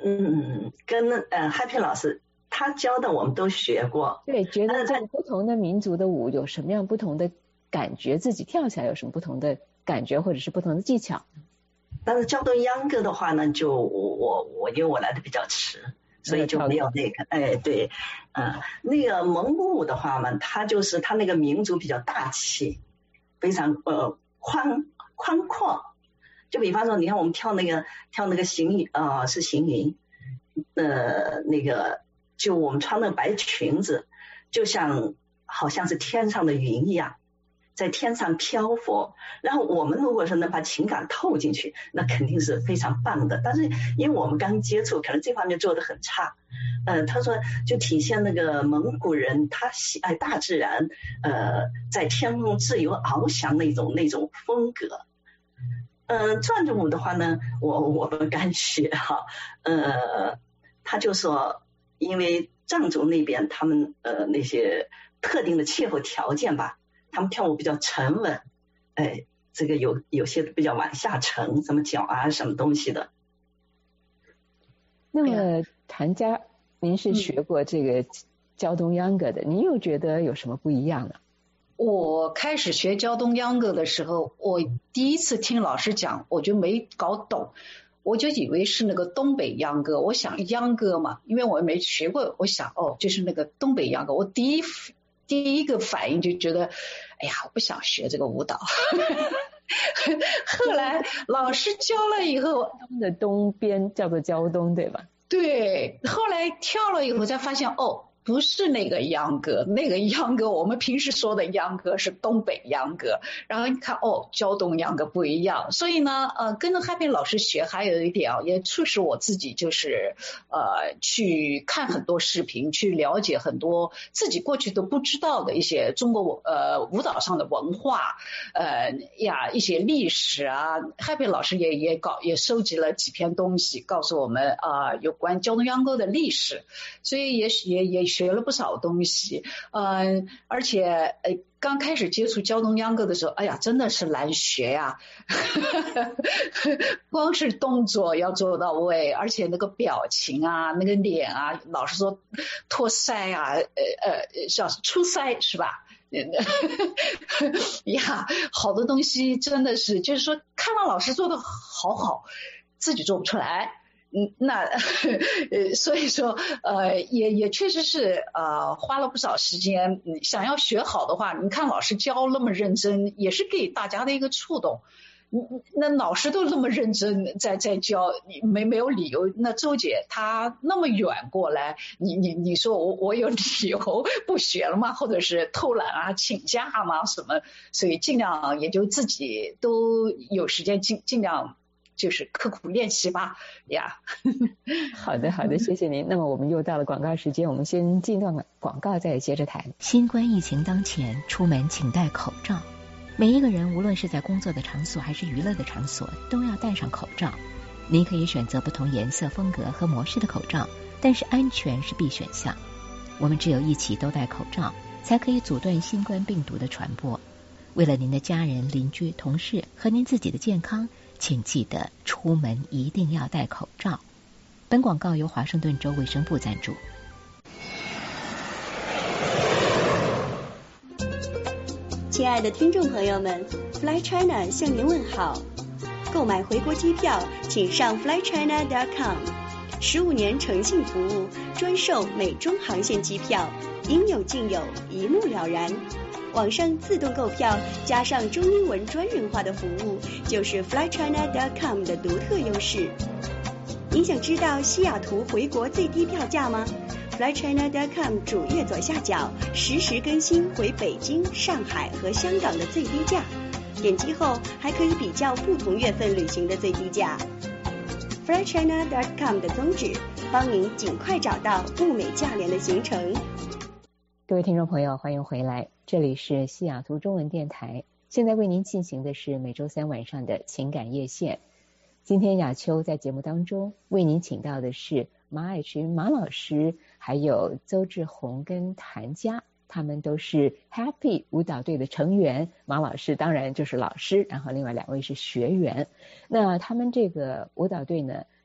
S5: 嗯，跟呃 Happy 老师他教的我们都学过。
S3: 对，觉得这个不同的民族的舞有什么样不同的感觉，自己跳起来有什么不同的感觉，或者是不同的技巧？
S5: 但是胶东秧歌的话呢，就我我因为我来的比较迟，所以就没有那个，哎，对，嗯、呃，那个蒙古舞的话嘛，它就是它那个民族比较大气，非常呃宽宽阔。就比方说，你看我们跳那个跳那个行呃是行云，呃那个就我们穿那个白裙子，就像好像是天上的云一样，在天上漂浮。然后我们如果说能把情感透进去，那肯定是非常棒的。但是因为我们刚接触，可能这方面做得很差。呃，他说就体现那个蒙古人他喜爱大自然，呃，在天空自由翱翔那种那种风格。嗯、呃，转着舞的话呢，我我们敢学哈，呃，他就说，因为藏族那边他们呃那些特定的气候条件吧，他们跳舞比较沉稳，哎，这个有有些比较往下沉，什么脚啊什么东西的。
S3: 那么谭家，您是学过这个胶东秧歌的，嗯、您又觉得有什么不一样呢？
S6: 我开始学胶东秧歌的时候，我第一次听老师讲，我就没搞懂，我就以为是那个东北秧歌。我想秧歌嘛，因为我也没学过，我想哦，就是那个东北秧歌。我第一第一个反应就觉得，哎呀，我不想学这个舞蹈。后来老师教了以后，
S3: 东的东边叫做胶东，对吧？
S6: 对，后来跳了以后才发现，哦。不是那个秧歌，那个秧歌我们平时说的秧歌是东北秧歌，然后你看哦，胶东秧歌不一样，所以呢，呃，跟着 Happy 老师学，还有一点啊，也促使我自己就是呃去看很多视频，去了解很多自己过去都不知道的一些中国呃舞蹈上的文化，呃呀一些历史啊 ，Happy 老师也也搞也收集了几篇东西，告诉我们啊、呃、有关胶东秧歌的历史，所以也也也。学了不少东西，嗯、呃，而且呃，刚开始接触胶东秧歌的时候，哎呀，真的是难学呀，光是动作要做到位，而且那个表情啊，那个脸啊，老是说托腮啊，呃呃，叫出腮是吧？呀，好多东西真的是，就是说看到老师做的好好，自己做不出来。嗯，那呃，所以说呃，也也确实是呃，花了不少时间。嗯，想要学好的话，你看老师教那么认真，也是给大家的一个触动。嗯，那老师都那么认真在在教，你没没有理由。那周姐她那么远过来，你你你说我我有理由不学了吗？或者是偷懒啊、请假吗？什么？所以尽量也就自己都有时间尽尽量。就是刻苦练习吧呀。
S3: 好的好的，谢谢您。那么我们又到了广告时间，我们先进段广告再接着谈。
S1: 新冠疫情当前，出门请戴口罩。每一个人无论是在工作的场所还是娱乐的场所，都要戴上口罩。您可以选择不同颜色、风格和模式的口罩，但是安全是必选项。我们只有一起都戴口罩，才可以阻断新冠病毒的传播。为了您的家人、邻居、同事和您自己的健康，请记得出门一定要戴口罩。本广告由华盛顿州卫生部赞助。
S8: 亲爱的听众朋友们 ，Fly China 向您问好。购买回国机票，请上 fly china dot com。十五年诚信服务，专售美中航线机票，应有尽有，一目了然。网上自动购票加上中英文专人化的服务，就是 fly china dot com 的独特优势。您想知道西雅图回国最低票价吗？ fly china dot com 主页左下角实时更新回北京、上海和香港的最低价，点击后还可以比较不同月份旅行的最低价。fly china dot com 的宗旨，帮您尽快找到物美价廉的行程。
S3: 各位听众朋友，欢迎回来，这里是西雅图中文电台，现在为您进行的是每周三晚上的情感夜线。今天雅秋在节目当中为您请到的是马爱群马老师，还有邹志宏跟谭佳，他们都是 Happy 舞蹈队的成员。马老师当然就是老师，然后另外两位是学员。那他们这个舞蹈队呢，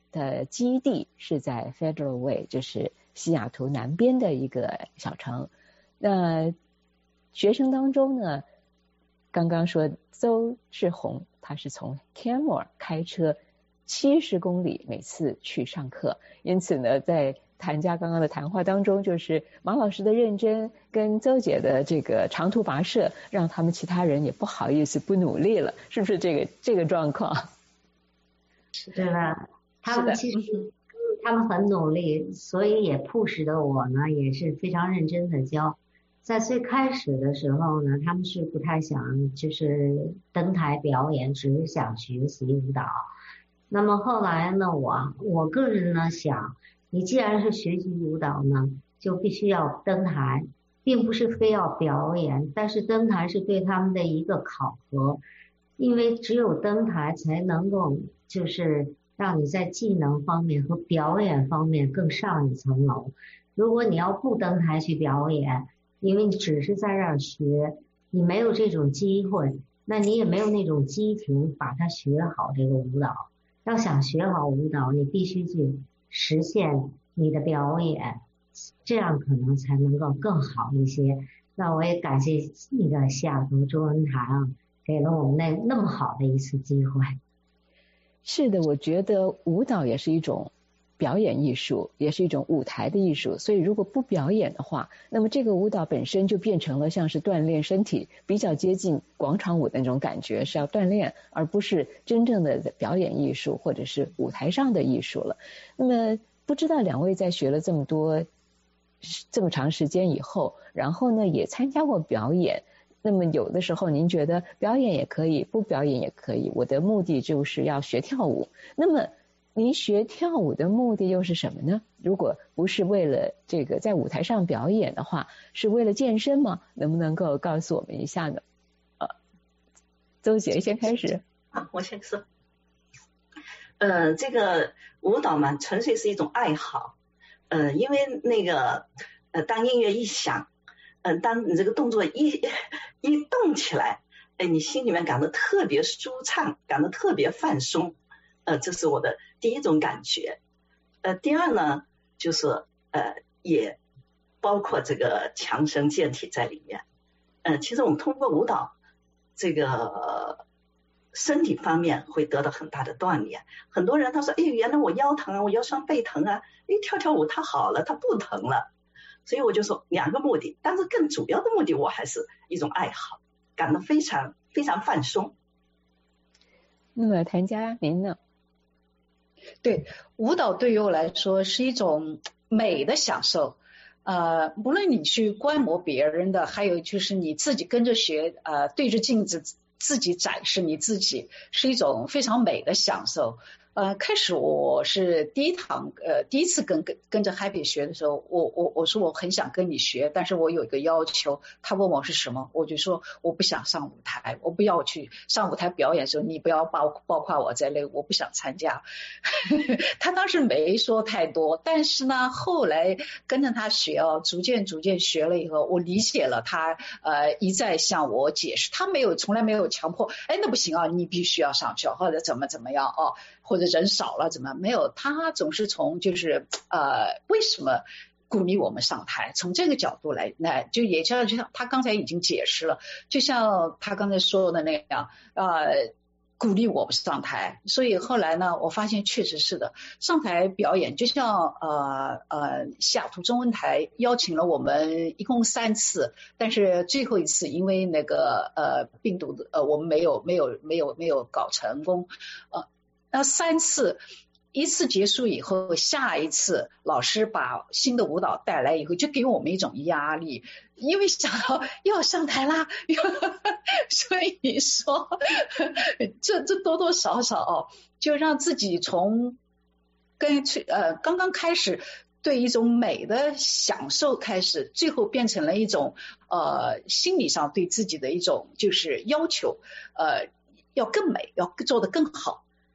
S3: 的基地是在 Federal Way， 就是西雅图南边的一个小城。那学生当中呢，刚刚说邹志宏，他是从 Kenmore 开车七十公里每次去上课，因此呢，在谭家刚刚的谈话当中，就是马老师的认真跟邹姐的这个长途跋涉，让他们其他人也不好意思不努力了，是不是这个这个状况？
S4: 是的，他们其实他们很努力，所以也迫使的我呢也是非常认真的教。在最开始的时候呢，他们是不太想就是登台表演，只是想学习舞蹈。那么后来呢，我我个人呢想，你既然是学习舞蹈呢，就必须要登台，并不是非要表演，但是登台是对他们的一个考核，因为只有登台才能够就是让你在技能方面和表演方面更上一层楼。如果你要不登台去表演，因为你只是在这儿学，你没有这种机会，那你也没有那种激情把它学好这个舞蹈。要想学好舞蹈，你必须去实现你的表演，这样可能才能够更好一些。那我也感谢那个西雅图中文台啊，给了我们那那么好的一次机会。
S3: 是的，我觉得舞蹈也是一种表演艺术，也是一种舞台的艺术，所以如果不表演的话，那么这个舞蹈本身就变成了像是锻炼身体，比较接近广场舞的那种感觉，是要锻炼，而不是真正的表演艺术或者是舞台上的艺术了。那么不知道两位在学了这么多这么长时间以后，然后呢也参加过表演，那么有的时候您觉得表演也可以，不表演也可以，我的目的就是要学跳舞，那么您学跳舞的目的又是什么呢？如果不是为了这个在舞台上表演的话，是为了健身吗？能不能够告诉我们一下呢？呃，邹姐先开始。
S5: 啊，我先说。呃，这个舞蹈嘛，纯粹是一种爱好。呃，因为那个呃，当音乐一响，嗯、呃，当你这个动作一一动起来，哎，你心里面感到特别舒畅，感到特别放松。呃，这是我的第一种感觉。呃，第二呢，就是呃，也包括这个强身健体在里面。呃，其实我们通过舞蹈，这个、呃、身体方面会得到很大的锻炼。很多人他说，哎，原来我腰疼啊，我腰酸背疼啊，哎，跳跳舞它好了，它不疼了。所以我就说两个目的，但是更主要的目的，我还是一种爱好，感到非常非常放松。
S3: 那么谭家您呢？
S6: 对，舞蹈对于我来说是一种美的享受，呃，无论你去观摩别人的，还有就是你自己跟着学，呃，对着镜子自己展示你自己，是一种非常美的享受。呃，开始我是第一堂，呃，第一次跟跟跟着 Happy 学的时候，我我我说我很想跟你学，但是我有一个要求，他问我是什么，我就说我不想上舞台，我不要去上舞台表演的时候，你不要包包括我在内，我不想参加。他当时没说太多，但是呢，后来跟着他学哦，逐渐逐渐学了以后，我理解了他，呃，一再向我解释，他没有从来没有强迫，哎，那不行啊，你必须要上去，或者怎么怎么样哦。或者人少了怎么没有，他总是从就是呃为什么鼓励我们上台，从这个角度来来就也像就像他刚才已经解释了，就像他刚才说的那样呃鼓励我们上台，所以后来呢我发现确实是的，上台表演就像呃呃西雅图中文台邀请了我们一共三次，但是最后一次因为那个呃病毒的呃我们没有没有没有没有搞成功呃那三次，一次结束以后，下一次老师把新的舞蹈带来以后，就给我们一种压力，因为想要要上台啦，所以说这这多多少少哦，就让自己从跟呃刚刚开始对一种美的享受开始，最后变成了一种呃心理上对自己的一种就是要求，呃要更美，要做得更好。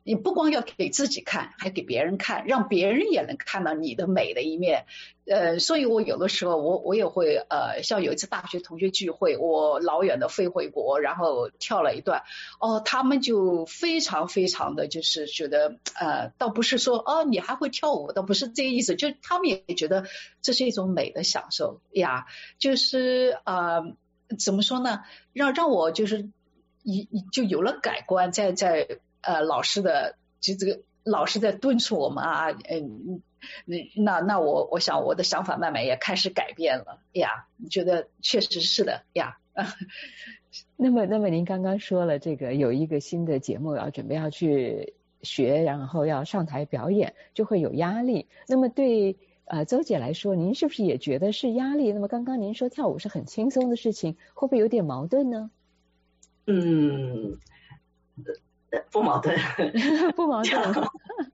S6: 你不光要给自己看，还给别人看，让别人也能看到你的美的一面。呃，所以我有的时候我我也会呃，像有一次大学同学聚会，我老远的飞回国，然后跳了一段，哦，他们就非常非常的就是觉得呃，倒不是说哦你还会跳舞，倒不是这个意思，就他们也觉得这是一种美的享受呀，就是呃怎么说呢，让让我就是一就有了改观，在在呃老师的就这个老师在敦促我们啊，嗯。那那我我想我的想法慢慢也开始改变了呀，你觉得确实是的呀。
S3: 那么那么您刚刚说了这个有一个新的节目要准备要去学，然后要上台表演，就会有压力。那么对呃邹姐来说，您是不是也觉得是压力？那么刚刚您说跳舞是很轻松的事情，会不会有点矛盾呢？
S5: 嗯，不矛盾，
S3: 不矛盾。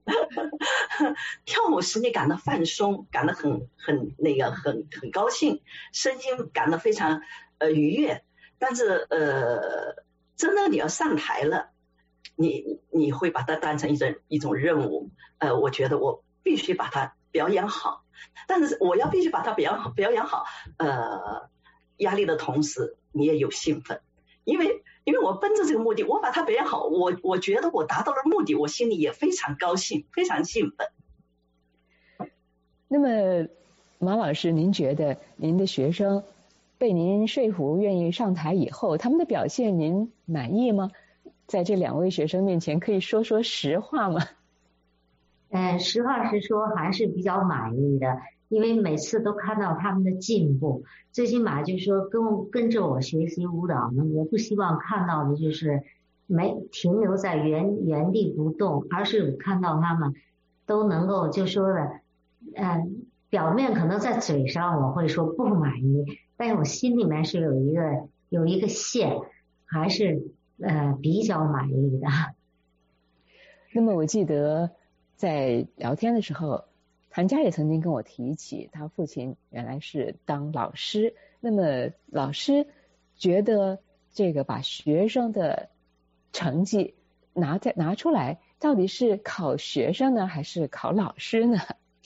S5: 跳舞使你感到放松，感到很很那个很很高兴，身心感到非常呃愉悦。但是呃，真的你要上台了，你你会把它当成一种一种任务。呃，我觉得我必须把它表演好，但是我要必须把它表演好，表演好。呃，压力的同时，你也有兴奋，因为。因为我奔着这个目的，我把它表演好，我我觉得我达到了目的，我心里也非常高兴，非常兴奋。
S3: 那么马老师，您觉得您的学生被您说服愿意上台以后，他们的表现您满意吗？在这两位学生面前可以说说实话吗？
S4: 嗯，实话实说还是比较满意的，因为每次都看到他们的进步，最起码就是说跟跟着我学习舞蹈呢，我不希望看到的就是没停留在原原地不动，而是看到他们都能够就说的，嗯，表面可能在嘴上我会说不满意，但是我心里面是有一个有一个线，还是呃比较满意的。
S3: 那么我记得在聊天的时候，谭佳也曾经跟我提起，他父亲原来是当老师。那么老师觉得这个把学生的成绩拿在拿出来，到底是考学生呢，还是考老师呢？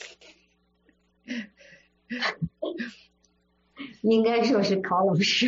S4: 应该说是考老师。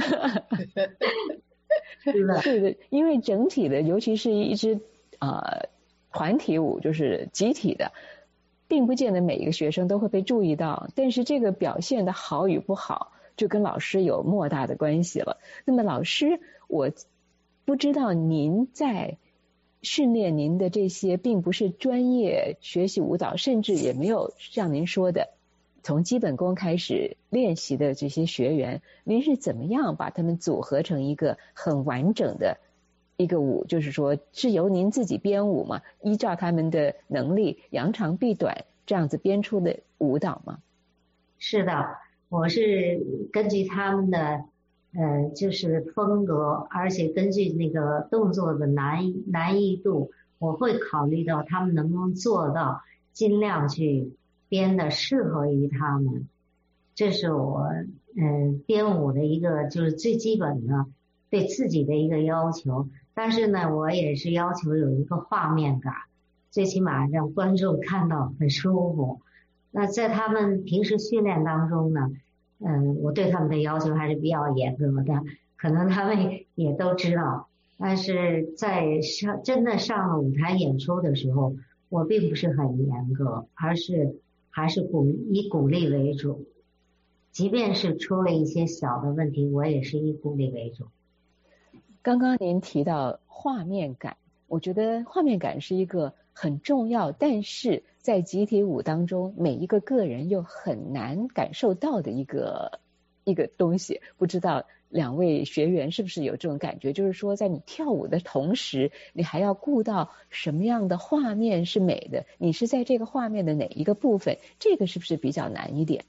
S3: 对的，对的，因为整体的，尤其是一支呃团体舞，就是集体的。并不见得每一个学生都会被注意到，但是这个表现的好与不好就跟老师有莫大的关系了。那么老师，我不知道您在训练您的这些并不是专业学习舞蹈，甚至也没有像您说的从基本功开始练习的这些学员，您是怎么样把他们组合成一个很完整的一个舞，就是说是由您自己编舞吗？依照他们的能力扬长避短这样子编出的舞蹈吗？
S4: 是的，我是根据他们的呃就是风格，而且根据那个动作的难难易度，我会考虑到他们能不能做到，尽量去编的适合于他们。这是我嗯、呃、编舞的一个就是最基本的对自己的一个要求。但是呢，我也是要求有一个画面感，最起码让观众看到很舒服。那在他们平时训练当中呢，嗯，我对他们的要求还是比较严格的，可能他们也都知道。但是在上真的上了舞台演出的时候，我并不是很严格，而是还是鼓以鼓励为主。即便是出了一些小的问题，我也是以鼓励为主。
S3: 刚刚您提到画面感，我觉得画面感是一个很重要，但是在集体舞当中，每一个个人又很难感受到的一个一个东西。不知道两位学员是不是有这种感觉？就是说，在你跳舞的同时，你还要顾到什么样的画面是美的？你是在这个画面的哪一个部分？这个是不是比较难一点？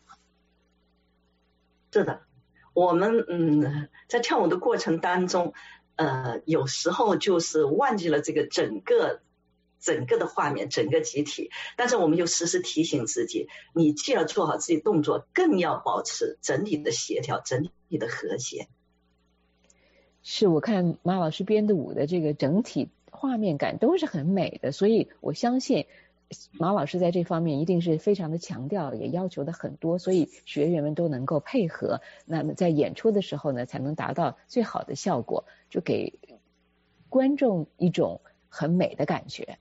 S5: 是的，我们嗯，在跳舞的过程当中。呃，有时候就是忘记了这个整个整个的画面，整个集体，但是我们又时时提醒自己，你既要做好自己动作，更要保持整体的协调，整体的和谐。
S3: 是，我看马老师编的舞的这个整体画面感都是很美的，所以我相信马老师在这方面一定是非常的强调，也要求的很多，所以学员们都能够配合，那么在演出的时候呢，才能达到最好的效果，就给观众一种很美的感觉。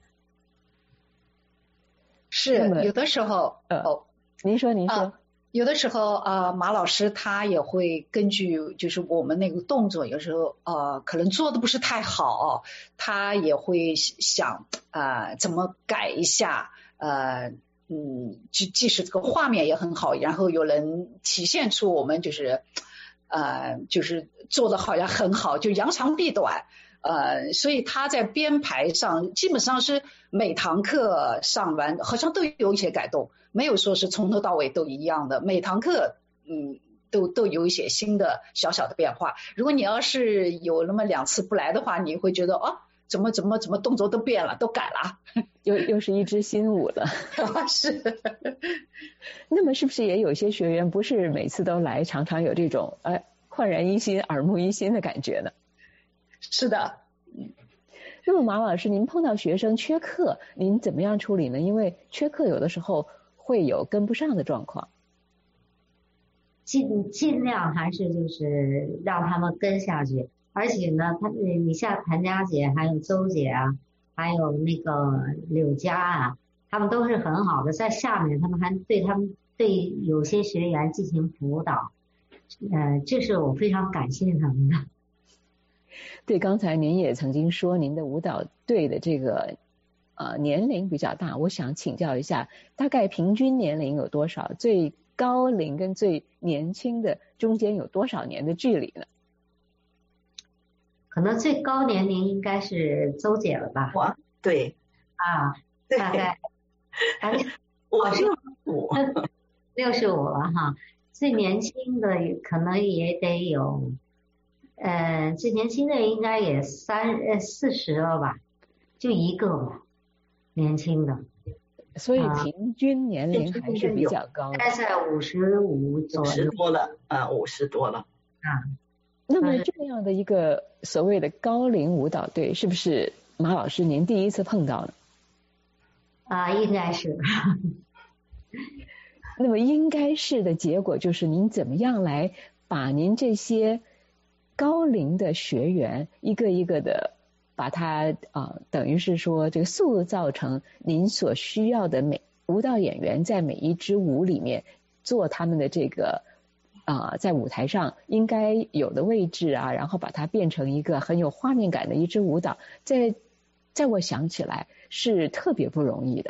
S6: 是有的时候，
S3: 呃、哦，您说您说。呃
S6: 有的时候啊、呃，马老师他也会根据就是我们那个动作，有时候呃可能做的不是太好，他也会想啊、呃、怎么改一下，呃嗯，即即使这个画面也很好，然后有人体现出我们就是呃就是做的好像很好，就扬长避短。呃，所以他在编排上基本上是每堂课上完好像都有一些改动，没有说是从头到尾都一样的，每堂课嗯都都有一些新的小小的变化。如果你要是有那么两次不来的话，你会觉得哦，怎么怎么怎么动作都变了，都改了，
S3: 又又是一支新舞了。
S6: 是。
S3: 那么是不是也有些学员不是每次都来，常常有这种呃焕然一新、耳目一新的感觉呢？
S6: 是的。
S3: 那么马老师，您碰到学生缺课，您怎么样处理呢？因为缺课有的时候会有跟不上的状况。
S4: 尽尽量还是就是让他们跟下去，而且呢，他你像谭佳姐，还有周姐啊，还有那个柳佳啊，他们都是很好的，在下面他们还对他们对有些学员进行辅导，呃，这是我非常感谢他们的。
S3: 对，刚才您也曾经说您的舞蹈队的这个呃年龄比较大，我想请教一下，大概平均年龄有多少？最高龄跟最年轻的中间有多少年的距离呢？
S4: 可能最高年龄应该是周姐了吧？
S5: 我对
S4: 啊，大概大概
S5: 我是五
S4: 六十五了哈，最年轻的可能也得有。呃，最年轻的应该也三呃四十了吧，就一个吧，年轻的。
S3: 所以平均年龄还是比较高的，
S4: 大概在五十五左右。
S5: 五十多了啊，五十多了
S4: 啊。
S3: 那么这样的一个所谓的高龄舞蹈队，是不是马老师您第一次碰到呢？
S4: 啊，应该是。
S3: 那么应该是的结果就是您怎么样来把您这些高龄的学员一个一个的把它啊、呃，等于是说这个塑造成您所需要的每舞蹈演员在每一支舞里面做他们的这个啊、呃，在舞台上应该有的位置啊，然后把它变成一个很有画面感的一支舞蹈，在在我想起来是特别不容易的。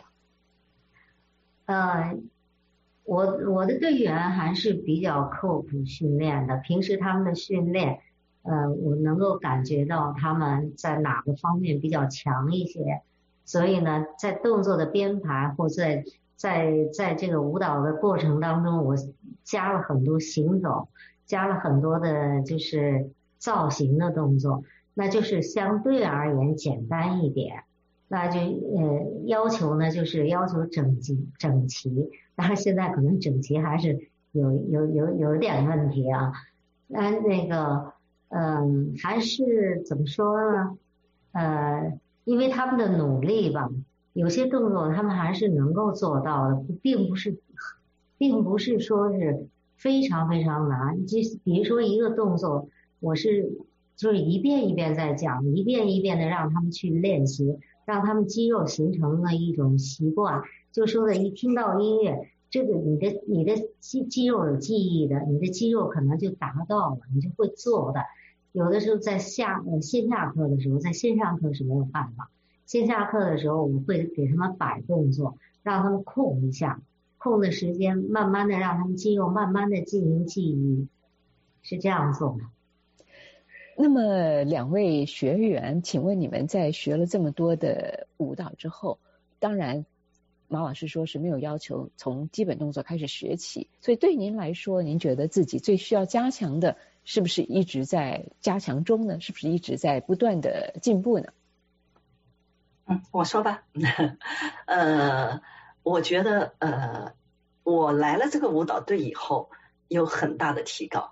S4: 呃，我我的队员还是比较刻苦训练的，平时他们的训练。呃，我能够感觉到他们在哪个方面比较强一些，所以呢，在动作的编排或在在在这个舞蹈的过程当中，我加了很多行走，加了很多的就是造型的动作，那就是相对而言简单一点，那就呃要求呢就是要求整齐整齐，当然现在可能整齐还是有有有有点问题啊，那那个。嗯，还是怎么说呢？呃，因为他们的努力吧，有些动作他们还是能够做到的，并不是，并不是说是非常非常难。就比如说一个动作，我是就是一遍一遍在讲，一遍一遍的让他们去练习，让他们肌肉形成了一种习惯。就说的一听到音乐。这个你的你的肌肌肉有记忆的，你的肌肉可能就达到了，你就会做的。有的时候在下呃线下课的时候，在线上课是没有办法。线下课的时候，我会给他们摆动作，让他们空一下，空的时间，慢慢的让他们肌肉慢慢的进行记忆，是这样做的。
S3: 那么两位学员，请问你们在学了这么多的舞蹈之后，当然。马老师说是没有要求从基本动作开始学起，所以对您来说，您觉得自己最需要加强的，是不是一直在加强中呢？是不是一直在不断的进步呢？
S5: 嗯，我说吧，呃，我觉得呃，我来了这个舞蹈队以后有很大的提高，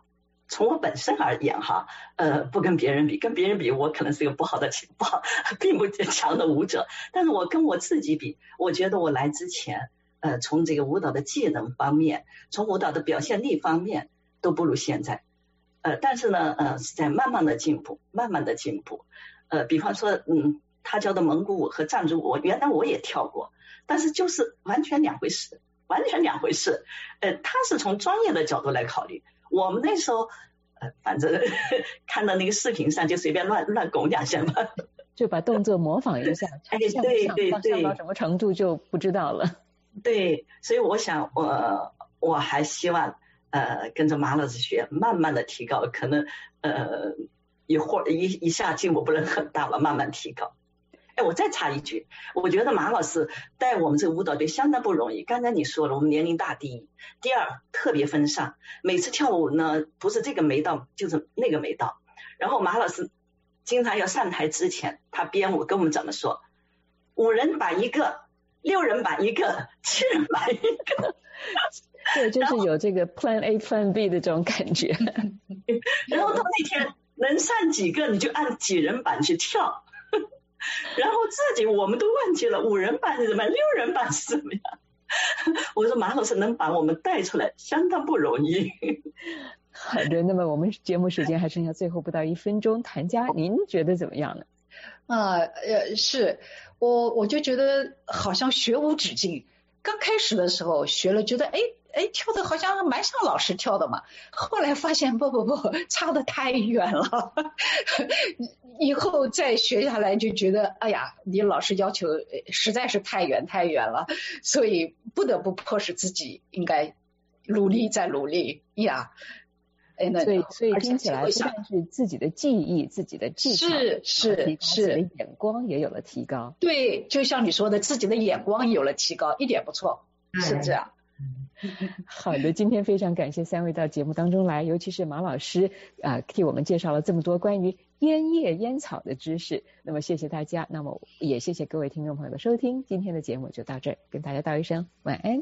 S5: 从我本身而言哈，呃，不跟别人比，跟别人比，我可能是一个不好的、不好，并不强的舞者。但是我跟我自己比，我觉得我来之前，呃，从这个舞蹈的技能方面，从舞蹈的表现力方面，都不如现在。呃，但是呢，呃，是在慢慢的进步，慢慢的进步。呃，比方说，嗯，他教的蒙古舞和藏族舞，原来我也跳过，但是就是完全两回事，完全两回事。呃，他是从专业的角度来考虑。我们那时候，呃，反正看到那个视频上就随便乱乱拱两下嘛，
S3: 就把动作模仿一下，
S5: 哎，对对对，
S3: 上到什么程度就不知道了。
S5: 对，所以我想，我、呃、我还希望，呃，跟着马老师学，慢慢的提高，可能呃一会儿一一下进步不能很大了，慢慢提高。哎，我再插一句，我觉得马老师带我们这个舞蹈队相当不容易。刚才你说了，我们年龄大第一，第二特别分散，每次跳舞呢不是这个没到就是那个没到。然后马老师经常要上台之前，他编舞跟我们怎么说？五人板一个，六人板一个，七人板一个。
S3: 对，就是有这个 Plan A、Plan B 的这种感觉。
S5: 然后到那天能上几个，你就按几人板去跳。然后自己我们都忘记了五人板是什么，六人板是什么样。我说马老师能把我们带出来，相当不容易。
S3: 好的，那么我们节目时间还剩下最后不到一分钟，谭佳，您觉得怎么样呢？
S6: 啊呃，是我我就觉得好像学无止境。刚开始的时候学了，觉得哎哎跳的好像蛮像老师跳的嘛，后来发现不不不，差得太远了。以后再学下来就觉得，哎呀，你老师要求实在是太远太远了，所以不得不迫使自己应该努力再努力呀。哎，那
S3: 所以所以听起来不但是自己的记忆、自己的技巧，
S6: 是是是，
S3: 眼光也有了提高。
S6: 对，就像你说的，自己的眼光有了提高，一点不错，是这样。
S3: 好的，今天非常感谢三位到节目当中来，尤其是马老师啊、呃，替我们介绍了这么多关于烟叶烟草的知识。那么谢谢大家，那么也谢谢各位听众朋友的收听。今天的节目就到这儿，跟大家道一声晚安。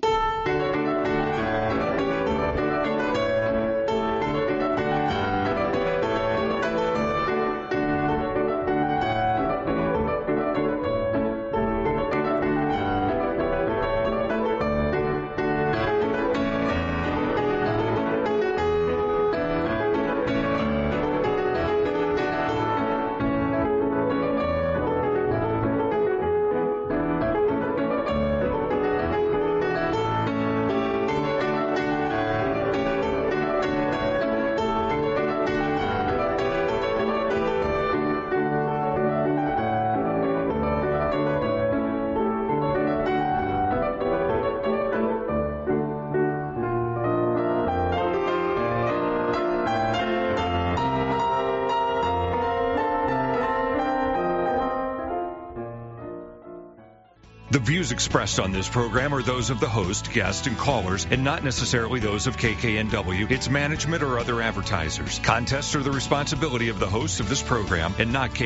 S9: The views expressed on this program are those of the host, guests, and callers, and not necessarily those of K K N W, its management, or other advertisers. Contests are the responsibility of the host of this program and not K K N W.